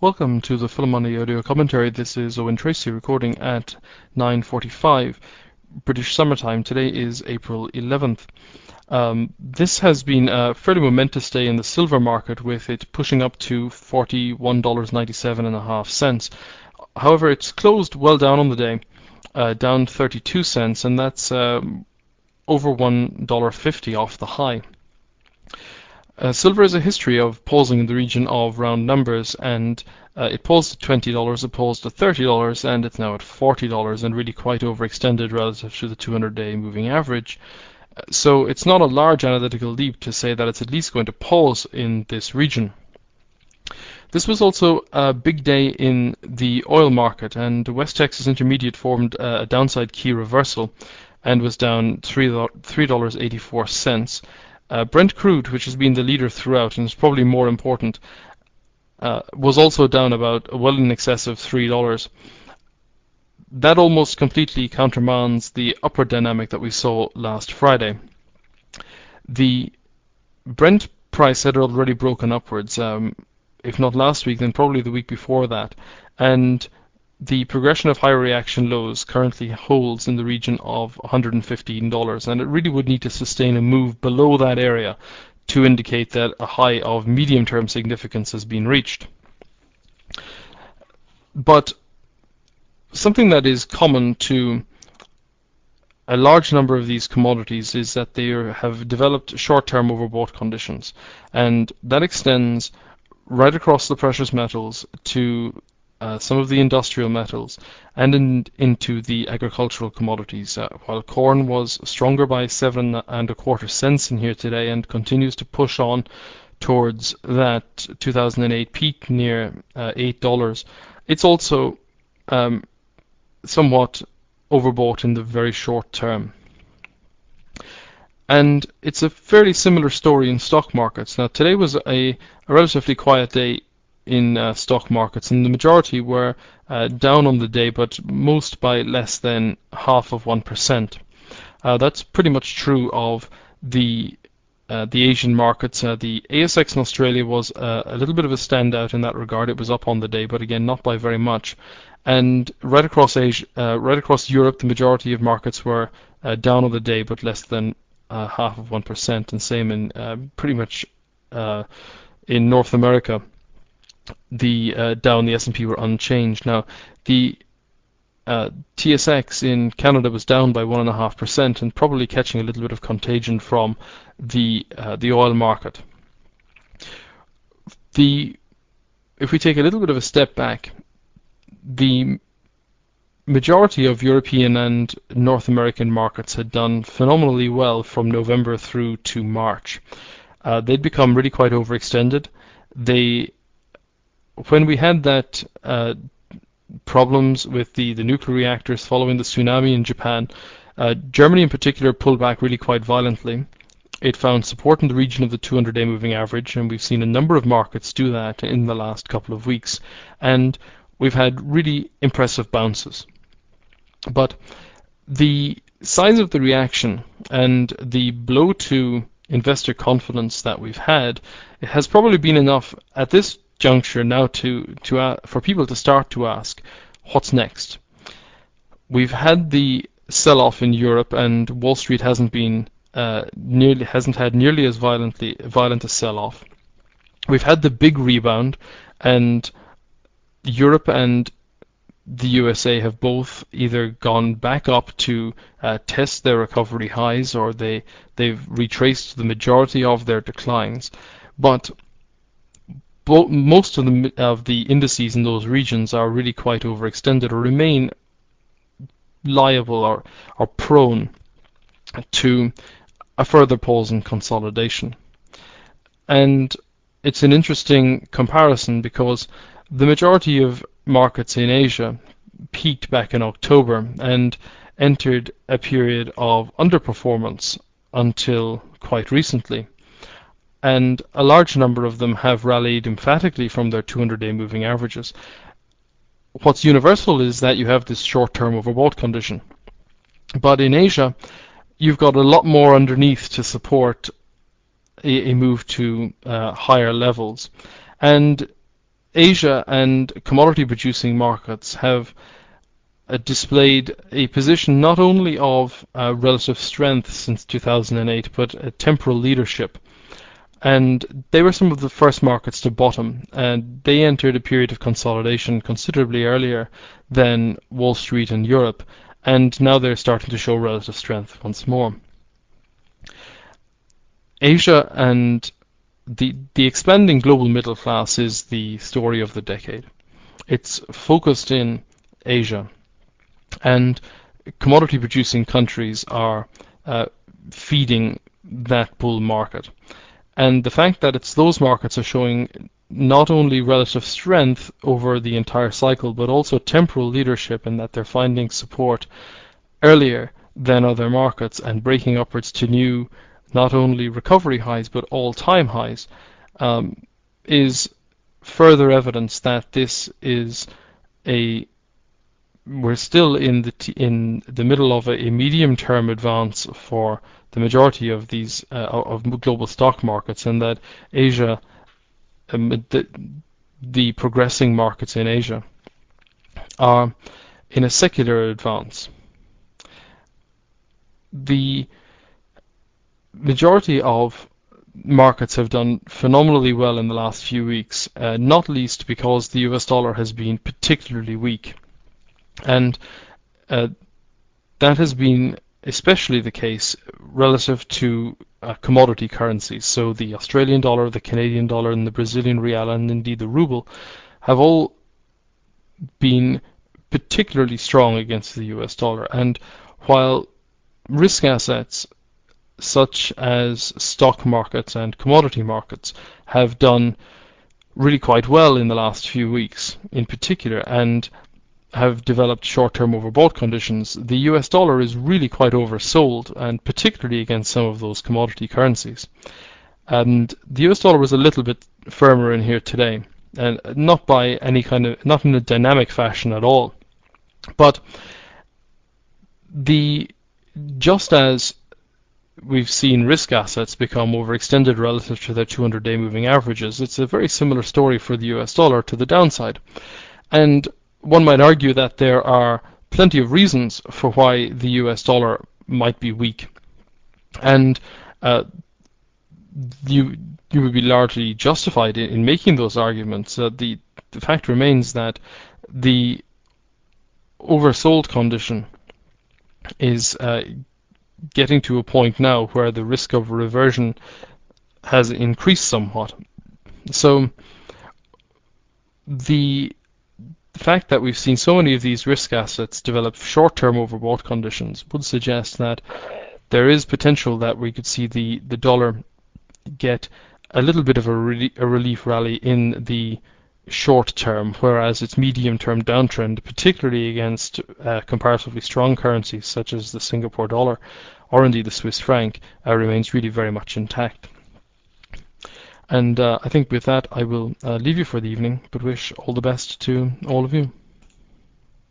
Welcome to the Full Money audio commentary. This is Owen Tracy recording at 9:45 British summertime. Today is April 11th. This has been a fairly momentous day in the silver market, with it pushing up to $41.97.5. However, it's closed well down on the day, down 32 cents, and that's over $1.50 off the high. Silver has a history of pausing in the region of round numbers, and it paused at $20, it paused at $30, and it's now at $40, and really quite overextended relative to the 200-day moving average. So it's not a large analytical leap to say that it's at least going to pause in this region. This was also a big day in the oil market, and West Texas Intermediate formed a downside key reversal and was down $3.84. Brent crude, which has been the leader throughout and is probably more important, was also down about well in excess of $3. That almost completely countermands the upward dynamic that we saw last Friday. The Brent price had already broken upwards, if not last week, then probably the week before that, and the progression of higher reaction lows currently holds in the region of $115, and it really would need to sustain a move below that area to indicate that a high of medium-term significance has been reached. But something that is common to a large number of these commodities is that they have developed short-term overbought conditions, and that extends right across the precious metals to some of the industrial metals and into the agricultural commodities. While corn was stronger by 7.25 cents in here today and continues to push on towards that 2008 peak near $8, it's also somewhat overbought in the very short term. And it's a fairly similar story in stock markets. Now, today was a relatively quiet day in stock markets, and the majority were down on the day, but most by less than 0.5%. That's pretty much true of the Asian markets. The ASX in Australia was a little bit of a standout in that regard. It was up on the day, but again, not by very much. And right across Asia, right across Europe, the majority of markets were down on the day, but less than 0.5%, and same in pretty much in North America. The Dow and the S&P were unchanged. Now, the TSX in Canada was down by 1.5%, and probably catching a little bit of contagion from the oil market. If we take a little bit of a step back, the majority of European and North American markets had done phenomenally well from November through to March. They'd become really quite overextended. When we had that problems with the nuclear reactors following the tsunami in Japan, Germany in particular pulled back really quite violently. It found support in the region of the 200-day moving average, and we've seen a number of markets do that in the last couple of weeks, and we've had really impressive bounces. But the size of the reaction and the blow to investor confidence that we've had, it has probably been enough at this juncture now for people to start to ask, what's next? We've had the sell-off in Europe, and Wall Street hasn't had nearly as violent a sell-off. We've had the big rebound, and Europe and the USA have both either gone back up to test their recovery highs, or they've retraced the majority of their declines. But most of the indices in those regions are really quite overextended, or remain liable or prone to a further pause in consolidation. And it's an interesting comparison because the majority of markets in Asia peaked back in October and entered a period of underperformance until quite recently. And a large number of them have rallied emphatically from their 200-day moving averages. What's universal is that you have this short-term overbought condition. But in Asia, you've got a lot more underneath to support a move to higher levels. And Asia and commodity producing markets have displayed a position not only of relative strength since 2008, but a temporal leadership. And they were some of the first markets to bottom, and they entered a period of consolidation considerably earlier than Wall Street and Europe, and now they're starting to show relative strength once more. Asia and the expanding global middle class is the story of the decade. It's focused in Asia, and commodity producing countries are feeding that bull market. And the fact that it's those markets are showing not only relative strength over the entire cycle, but also temporal leadership, in that they're finding support earlier than other markets and breaking upwards to new, not only recovery highs, but all-time highs, is further evidence that this is we're still in the middle of a medium-term advance for the majority of these of global stock markets, and that Asia, the progressing markets in Asia, are in a secular advance. The majority of markets have done phenomenally well in the last few weeks, not least because the US dollar has been particularly weak. And that has been especially the case relative to commodity currencies. So the Australian dollar, the Canadian dollar, and the Brazilian real, and indeed the ruble, have all been particularly strong against the US dollar. And while risk assets such as stock markets and commodity markets have done really quite well in the last few weeks in particular, and have developed short-term overbought conditions, the US dollar is really quite oversold, and particularly against some of those commodity currencies. And the US dollar was a little bit firmer in here today, and not by any kind of, not in a dynamic fashion at all. But just as we've seen risk assets become overextended relative to their 200-day moving averages, it's a very similar story for the US dollar to the downside. And one might argue that there are plenty of reasons for why the US dollar might be weak, and you would be largely justified in making those arguments. The fact remains that the oversold condition is getting to a point now where the risk of reversion has increased somewhat. So the fact that we've seen so many of these risk assets develop short-term overbought conditions would suggest that there is potential that we could see the dollar get a little bit of a relief rally in the short term, whereas its medium-term downtrend, particularly against comparatively strong currencies such as the Singapore dollar or indeed the Swiss franc, remains really very much intact. And I think with that I will leave you for the evening, but wish all the best to all of you.